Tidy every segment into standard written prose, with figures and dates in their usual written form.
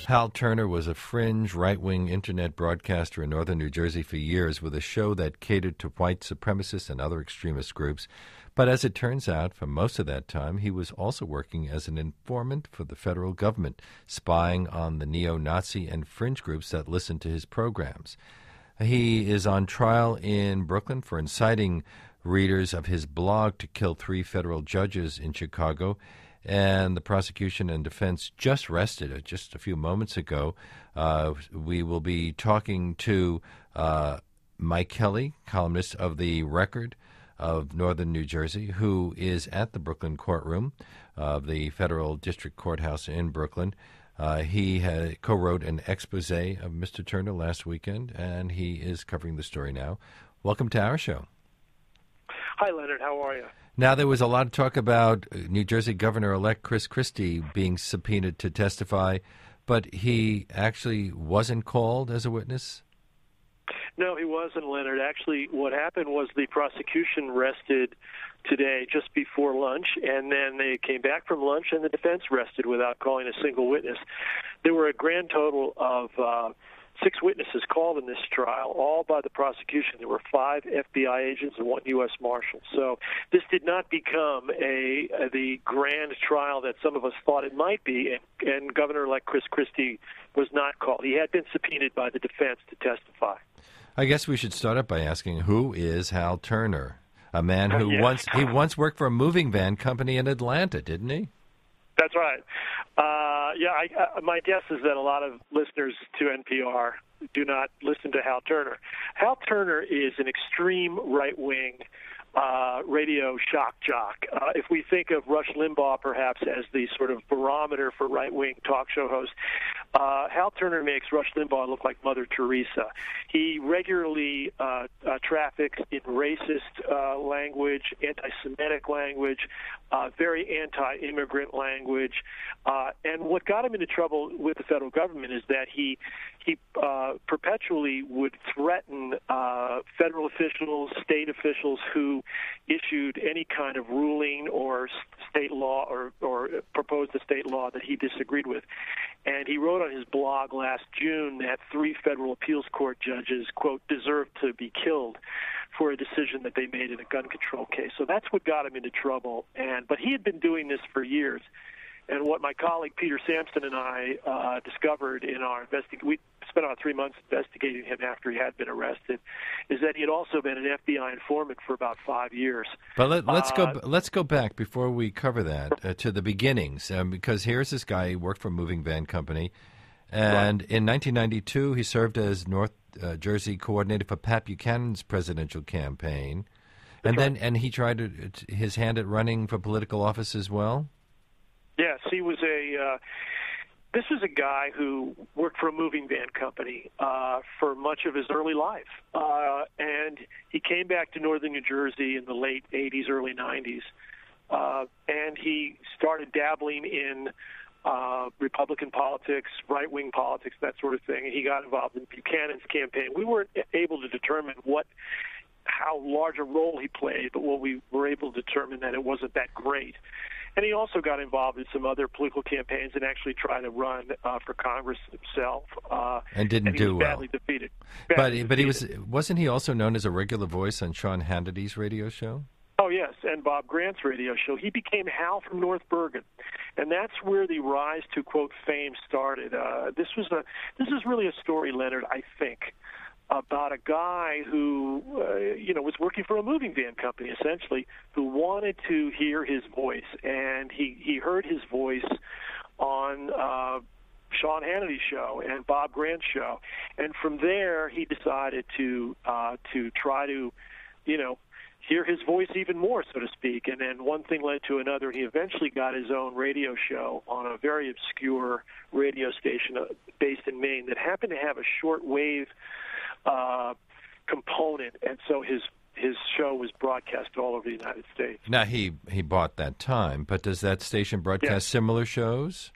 Hal Turner was a fringe right-wing internet broadcaster in northern New Jersey for years with a show that catered to white supremacists and other extremist groups. But as it turns out, for most of that time, he was also working as an informant for the federal government, spying on the neo-Nazi and fringe groups that listened to his programs. He is on trial in Brooklyn for inciting readers of his blog to kill 3 federal judges in Chicago, and the prosecution and defense just rested it just a few moments ago. We will be talking to Mike Kelly, columnist of The Record of Northern New Jersey, who is at the Brooklyn courtroom of the Federal District Courthouse in Brooklyn. He co-wrote an expose of Mr. Turner last weekend, and he is covering the story now. Welcome to our show. Hi, Leonard. How are you? Now, there was a lot of talk about New Jersey Governor-elect Chris Christie being subpoenaed to testify, but he actually wasn't called as a witness? No, he wasn't, Leonard. Actually, what happened was the prosecution rested today just before lunch, and then they came back from lunch, and the defense rested without calling a single witness. There were a grand total of 6 witnesses called in this trial, all by the prosecution. There were 5 FBI agents and 1 U.S. Marshal. So this did not become the grand trial that some of us thought it might be, and Governor-elect Chris Christie was not called. He had been subpoenaed by the defense to testify. I guess we should start up by asking, who is Hal Turner? A man who once worked for a moving van company in Atlanta, didn't he? That's right. My guess is that a lot of listeners to NPR do not listen to Hal Turner. Hal Turner is an extreme right-wing radio shock jock. If we think of Rush Limbaugh perhaps as the sort of barometer for right-wing talk show hosts, Hal Turner makes Rush Limbaugh look like Mother Teresa. He regularly traffics in racist language, anti-Semitic language, very anti-immigrant language. And what got him into trouble with the federal government is that he perpetually would threaten federal officials, state officials who issued any kind of ruling or state law or proposed a state law that he disagreed with. And he wrote on his blog last June that 3 federal appeals court judges, quote, deserved to be killed for a decision that they made in a gun control case. So that's what got him into trouble. But he had been doing this for years. And what my colleague Peter Sampson and I discovered in our investigation, we spent about 3 months investigating him after he had been arrested, is that he had also been an FBI informant for about 5 years. But let's go back before we cover that to the beginnings, because here's this guy who worked for a moving van company, and in 1992 he served as North Jersey coordinator for Pat Buchanan's presidential campaign, and he tried his hand at running for political office as well. Yes, he was this was a guy who worked for a moving van company for much of his early life. And he came back to northern New Jersey in the late 80s, early 90s. And he started dabbling in Republican politics, right-wing politics, that sort of thing. And he got involved in Buchanan's campaign. We weren't able to determine how large a role he played, but what we were able to determine that it wasn't that great. And he also got involved in some other political campaigns and actually tried to run for Congress himself. And didn't do well. Badly defeated. But wasn't he also known as a regular voice on Sean Hannity's radio show? Oh, yes, and Bob Grant's radio show. He became Hal from North Bergen, and that's where the rise to, quote, fame started. This is really a story, Leonard, I think, about a guy who, was working for a moving van company, essentially, who wanted to hear his voice. And he heard his voice on Sean Hannity's show and Bob Grant's show. And from there, he decided to try to, hear his voice even more, so to speak. And then one thing led to another, and he eventually got his own radio show on a very obscure radio station based in Maine that happened to have a shortwave component, and so his show was broadcast all over the United States. Now, he bought that time, but does that station broadcast similar shows?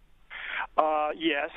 Yes,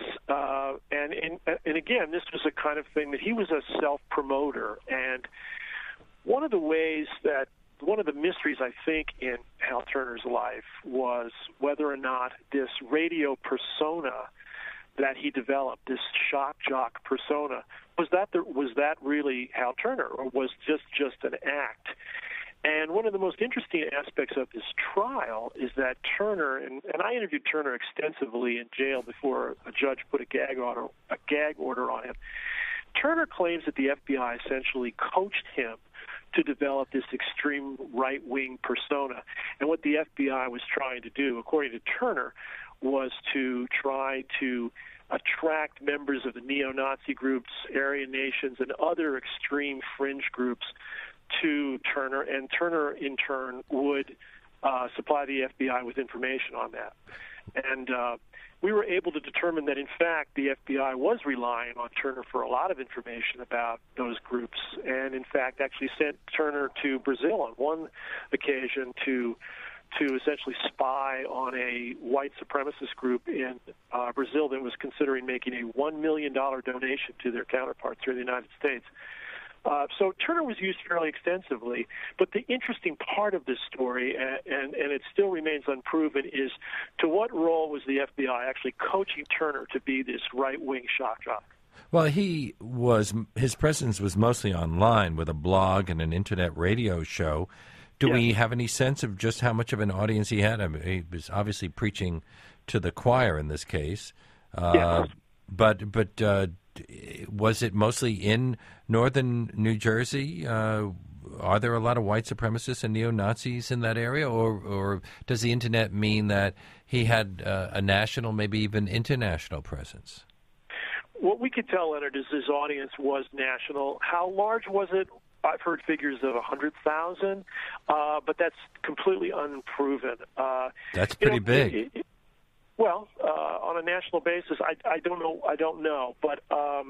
and again, this was a kind of thing that he was a self-promoter, and one of the mysteries, I think, in Hal Turner's life was whether or not this radio persona that he developed, this shock jock persona. Was that really Hal Turner, or was just an act? And one of the most interesting aspects of this trial is that Turner, and I interviewed Turner extensively in jail before a judge put a gag order on him. Turner claims that the FBI essentially coached him to develop this extreme right-wing persona. And what the FBI was trying to do, according to Turner, was to try to attract members of the neo-Nazi groups, Aryan nations, and other extreme fringe groups to Turner, and Turner, in turn, would supply the FBI with information on that. And we were able to determine that, in fact, the FBI was relying on Turner for a lot of information about those groups, and, in fact, actually sent Turner to Brazil on one occasion to essentially spy on a white supremacist group in Brazil that was considering making a $1 million donation to their counterparts here in the United States. So Turner was used fairly extensively, but the interesting part of this story, and it still remains unproven, is to what role was the FBI actually coaching Turner to be this right-wing shock jock? Well, his presence was mostly online with a blog and an internet radio show. Do we have any sense of just how much of an audience he had? I mean, he was obviously preaching to the choir in this case. But was it mostly in northern New Jersey? Are there a lot of white supremacists and neo-Nazis in that area? Or does the internet mean that he had a national, maybe even international presence? What we could tell, Leonard, is his audience was national. How large was it? I've heard figures of 100,000, but that's completely unproven. That's pretty big. Well, on a national basis, I don't know. But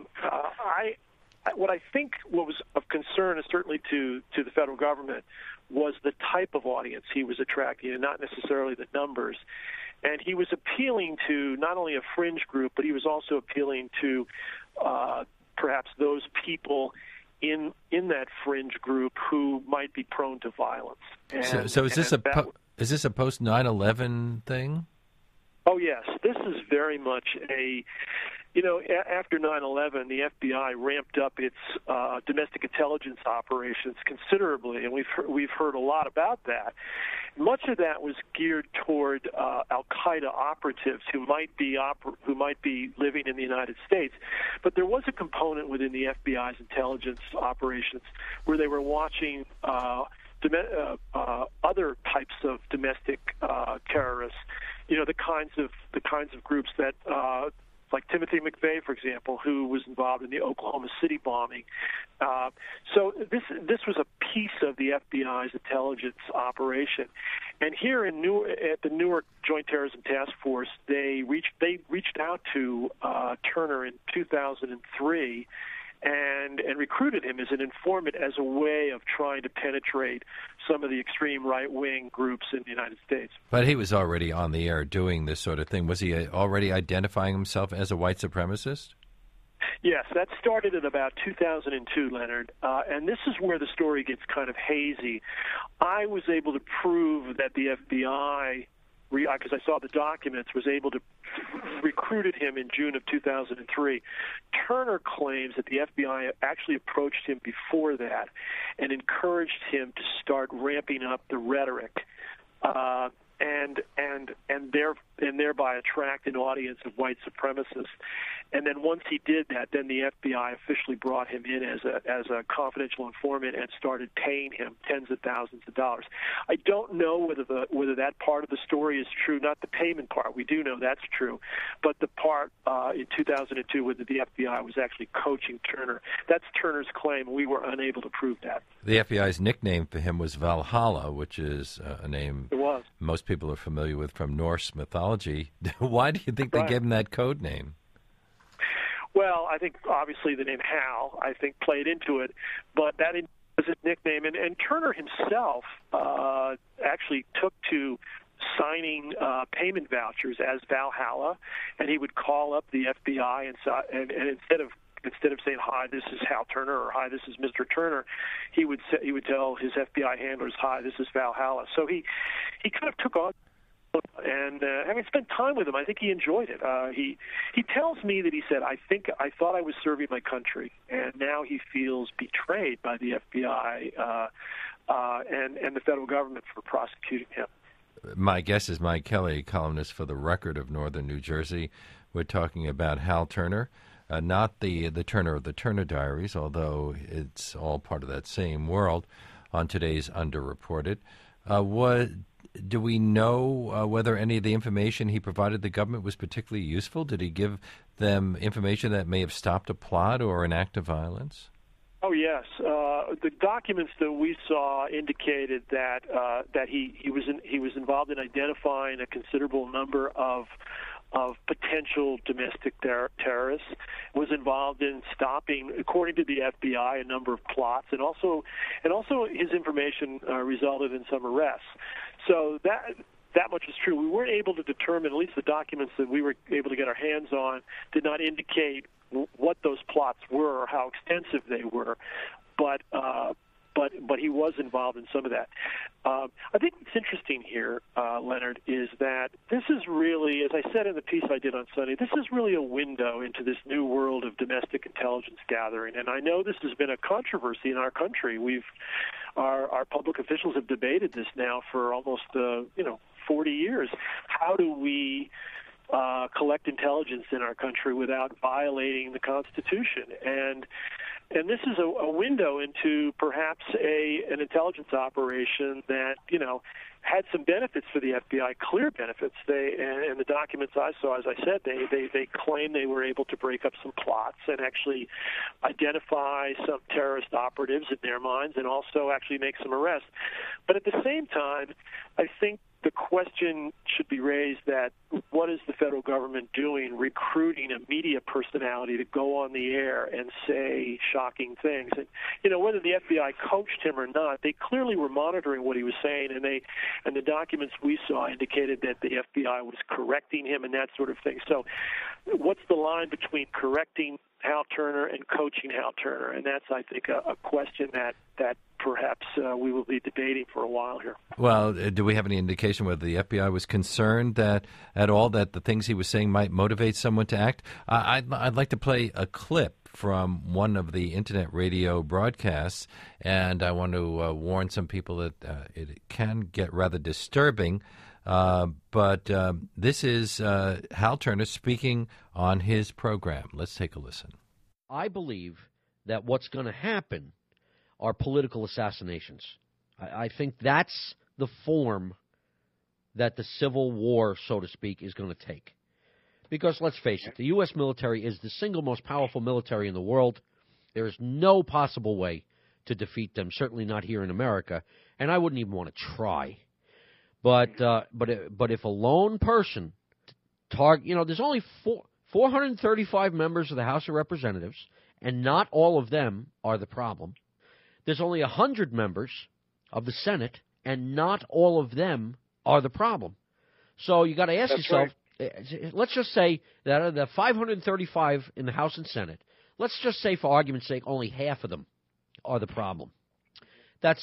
what I think what was of concern is certainly to the federal government was the type of audience he was attracting, and not necessarily the numbers. And he was appealing to not only a fringe group, but he was also appealing to perhaps those people in that fringe group who might be prone to violence. And, so is this a post 9/11 thing? Oh, yes. This is very much after 9/11, the FBI ramped up its domestic intelligence operations considerably, and we've heard a lot about that. Much of that was geared toward Al-Qaeda operatives who might be living in the United States. But there was a component within the FBI's intelligence operations where they were watching other types of domestic terrorists. The kinds of groups that, like Timothy McVeigh, for example, who was involved in the Oklahoma City bombing. So this was a piece of the FBI's intelligence operation. And here at the Newark Joint Terrorism Task Force, they reached out to Turner in 2003. And recruited him as an informant as a way of trying to penetrate some of the extreme right-wing groups in the United States. But he was already on the air doing this sort of thing. Was he already identifying himself as a white supremacist? Yes, that started in about 2002, Leonard, and this is where the story gets kind of hazy. I was able to prove that the FBI, because I saw the documents, was able to recruited him in June of 2003. Turner claims that the FBI actually approached him before that and encouraged him to start ramping up the rhetoric and thereby attract an audience of white supremacists. And then once he did that, then the FBI officially brought him in as a confidential informant and started paying him tens of thousands of dollars. I don't know whether that part of the story is true, not the payment part. We do know that's true, but the part in 2002 whether the FBI was actually coaching Turner. That's Turner's claim, and we were unable to prove that. The FBI's nickname for him was Valhalla, which is a name most people are familiar with from Norse mythology. Why do you think they gave him that code name? Well, I think obviously the name Hal, played into it, but that was his nickname. And Turner himself actually took to signing payment vouchers as Valhalla, and he would call up the FBI and instead of saying, "Hi, this is Hal Turner," or "Hi, this is Mr. Turner," he would tell his FBI handlers, "Hi, this is Valhalla." So he kind of took on And having spent time with him, I think he enjoyed it. He tells me that he said, I thought I was serving my country, and now he feels betrayed by the FBI and the federal government for prosecuting him. My guest is Mike Kelly, columnist for The Record of Northern New Jersey. We're talking about Hal Turner, not the Turner of the Turner Diaries, although it's all part of that same world, on today's Underreported. Do we know whether any of the information he provided the government was particularly useful? Did he give them information that may have stopped a plot or an act of violence? Oh yes, the documents that we saw indicated that he was involved in identifying a considerable number of potential domestic terrorists, was involved in stopping, according to the FBI, a number of plots, and also his information resulted in some arrests. So that much is true. We weren't able to determine, at least the documents that we were able to get our hands on did not indicate what those plots were or how extensive they were, but he was involved in some of that. I think what's interesting here, Leonard, is that this is really, as I said in the piece I did on Sunday, this is really a window into this new world of domestic intelligence gathering. And I know this has been a controversy in our country. Our public officials have debated this now for almost 40 years. How do we collect intelligence in our country without violating the Constitution? And this is a window into perhaps an intelligence operation that, had some benefits for the FBI, clear benefits. And the documents I saw, as I said, they claim they were able to break up some plots and actually identify some terrorist operatives in their minds and also actually make some arrests. But at the same time, I think the question should be raised that what is the federal government doing recruiting a media personality to go on the air and say shocking things? And, whether the FBI coached him or not, they clearly were monitoring what he was saying, and the documents we saw indicated that the FBI was correcting him and that sort of thing. So what's the line between correcting Hal Turner and coaching Hal Turner? And that's, I think, a question that perhaps we will be debating for a while here. Well, do we have any indication whether the FBI was concerned that the things he was saying might motivate someone to act? I'd like to play a clip from one of the Internet radio broadcasts, and I want to warn some people that it can get rather disturbing. But this is Hal Turner speaking on his program. Let's take a listen. I believe that what's going to happen are political assassinations. I think that's the form that the Civil War, so to speak, is going to take. Because let's face it, the U.S. military is the single most powerful military in the world. There is no possible way to defeat them, certainly not here in America, and I wouldn't even want to try. But if a lone person there's only 435 members of the House of Representatives, and not all of them are the problem. There's only 100 members of the Senate, and not all of them are the problem. So you got to ask yourself, let's just say that of the 535 in the House and Senate, let's just say for argument's sake only half of them are the problem. That's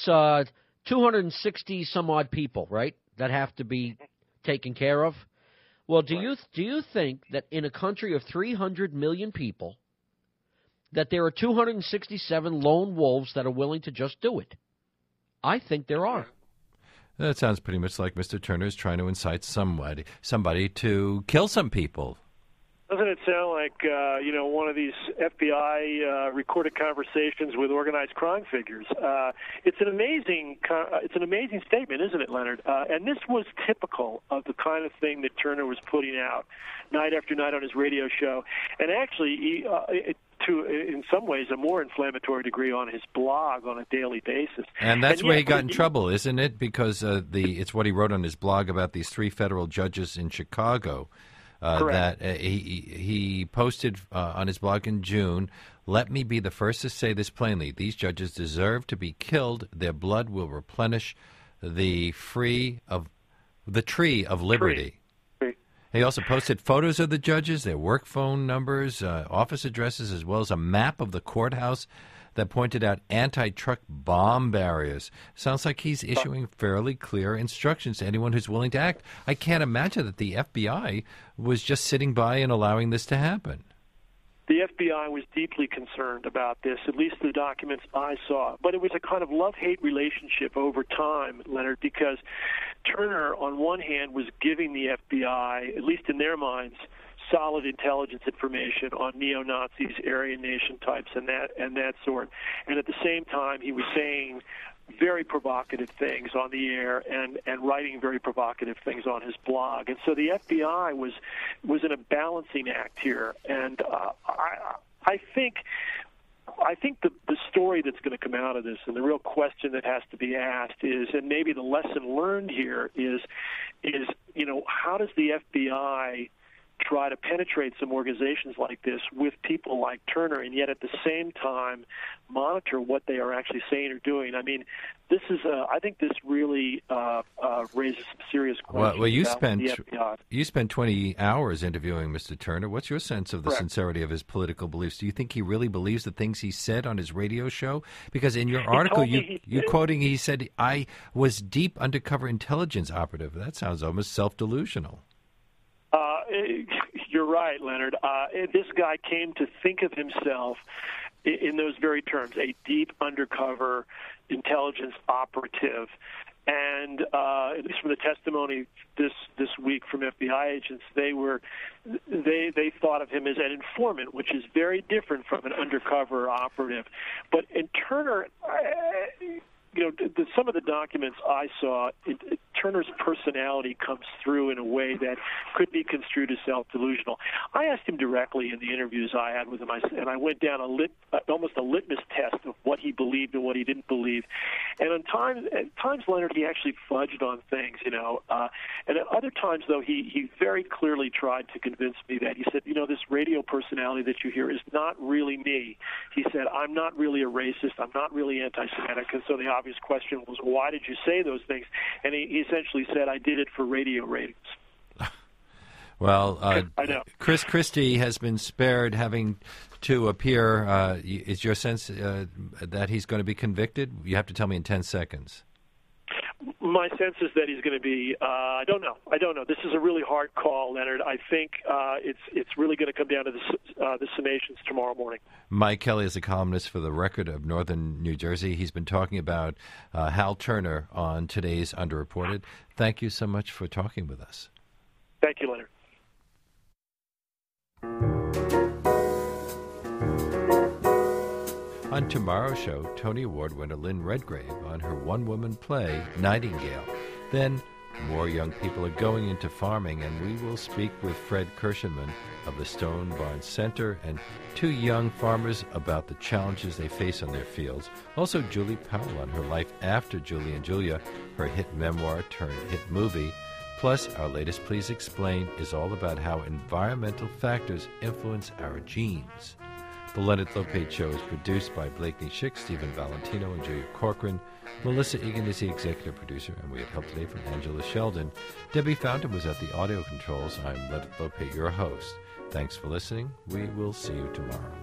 260 some odd people, right, that have to be taken care of. Well, do you think that in a country of 300 million people that there are 267 lone wolves that are willing to just do it? I think there are. That sounds pretty much like Mr. Turner is trying to incite somebody to kill some people. Doesn't it sound like one of these FBI recorded conversations with organized crime figures? It's an amazing statement, isn't it, Leonard? And this was typical of the kind of thing that Turner was putting out night after night on his radio show, and actually, in some ways, a more inflammatory degree on his blog on a daily basis. And that's where he got in trouble, isn't it? Because it's what he wrote on his blog about these 3 federal judges in Chicago. That he posted on his blog in June, "Let me be the first to say this plainly. These judges deserve to be killed. Their blood will replenish the tree of liberty." He also posted photos of the judges, their work phone numbers, office addresses, as well as a map of the courthouse that pointed out anti-truck bomb barriers. Sounds like he's issuing fairly clear instructions to anyone who's willing to act. I can't imagine that the FBI was just sitting by and allowing this to happen. The FBI was deeply concerned about this, at least the documents I saw. But it was a kind of love-hate relationship over time, Leonard, because Turner, on one hand, was giving the FBI, at least in their minds, solid intelligence information on neo-Nazis, Aryan nation types, and that sort. And at the same time, he was saying very provocative things on the air and writing very provocative things on his blog. And so the FBI was in a balancing act here. And I think the story that's going to come out of this, and the real question that has to be asked is, and maybe the lesson learned here is how does the FBI try to penetrate some organizations like this with people like Turner, and yet at the same time monitor what they are actually saying or doing? I mean, this is I think this really raises some serious questions. Well, you spent 20 hours interviewing Mr. Turner. What's your sense of the sincerity of his political beliefs? Do you think he really believes the things he said on his radio show? Because in your article, he said, "I was deep undercover intelligence operative." That sounds almost self-delusional. You're right, Leonard. This guy came to think of himself in those very terms, a deep undercover intelligence operative. And at least from the testimony this week from FBI agents, they thought of him as an informant, which is very different from an undercover operative. But in Turner, some of the documents I saw, Turner's personality comes through in a way that could be construed as self-delusional. I asked him directly in the interviews I had with him, and I went down almost a litmus test of what he believed and what he didn't believe. And at times, Leonard, he actually fudged on things, and at other times, though, he very clearly tried to convince me that he said, this radio personality that you hear is not really me. He said, I'm not really a racist. I'm not really anti-Semitic. And so the obvious question was, why did you say those things? And he essentially said, I did it for radio ratings. Well, I know. Chris Christie has been spared having to appear. Is your sense that he's going to be convicted? You have to tell me in 10 seconds. My sense is that he's going to be. I don't know. This is a really hard call, Leonard. I think it's really going to come down to the summations tomorrow morning. Mike Kelly is a columnist for the Record of Northern New Jersey. He's been talking about Hal Turner on today's Underreported. Thank you so much for talking with us. Thank you, Leonard. On tomorrow's show, Tony Award winner Lynn Redgrave on her one-woman play, Nightingale. Then, more young people are going into farming, and we will speak with Fred Kirshenman of the Stone Barn Center and two young farmers about the challenges they face on their fields. Also, Julie Powell on her life after Julie and Julia, her hit memoir turned hit movie. Plus, our latest Please Explain is all about how environmental factors influence our genes. The Leonard Lopate Show is produced by Blakeney Schick, Stephen Valentino, and Julia Corcoran. Melissa Egan is the executive producer, and we had help today from Angela Sheldon. Debbie Fountain was at the audio controls. I'm Leonard Lopate, your host. Thanks for listening. We will see you tomorrow.